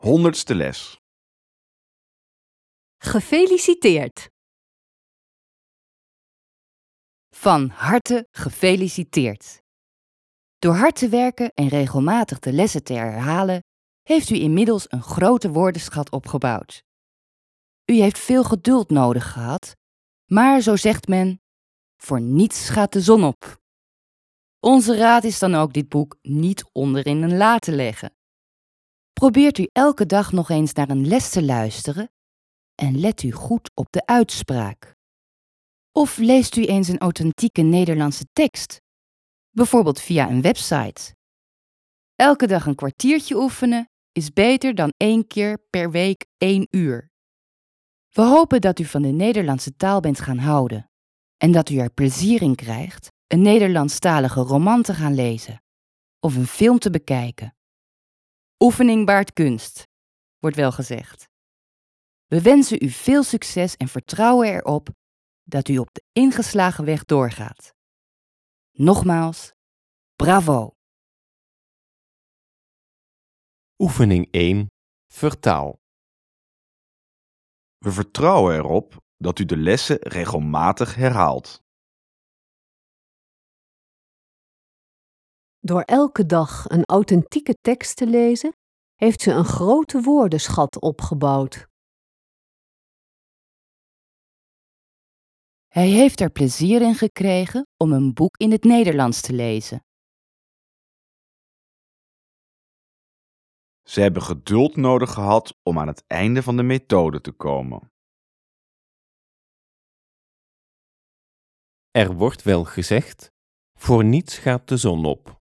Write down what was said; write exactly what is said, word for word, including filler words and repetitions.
Honderdste les. Gefeliciteerd. Van harte gefeliciteerd. Door hard te werken en regelmatig de lessen te herhalen, heeft u inmiddels een grote woordenschat opgebouwd. U heeft veel geduld nodig gehad, maar zo zegt men, voor niets gaat de zon op. Onze raad is dan ook dit boek niet onderin een la te leggen. Probeert u elke dag nog eens naar een les te luisteren en let u goed op de uitspraak. Of leest u eens een authentieke Nederlandse tekst, bijvoorbeeld via een website. Elke dag een kwartiertje oefenen is beter dan één keer per week één uur. We hopen dat u van de Nederlandse taal bent gaan houden en dat u er plezier in krijgt een Nederlandstalige roman te gaan lezen of een film te bekijken. Oefening baart kunst, wordt wel gezegd. We wensen u veel succes en vertrouwen erop dat u op de ingeslagen weg doorgaat. Nogmaals, bravo! Oefening één. Vertaal. We vertrouwen erop dat u de lessen regelmatig herhaalt. Door elke dag een authentieke tekst te lezen, heeft ze een grote woordenschat opgebouwd. Hij heeft er plezier in gekregen om een boek in het Nederlands te lezen. Ze hebben geduld nodig gehad om aan het einde van de methode te komen. Er wordt wel gezegd, voor niets gaat de zon op.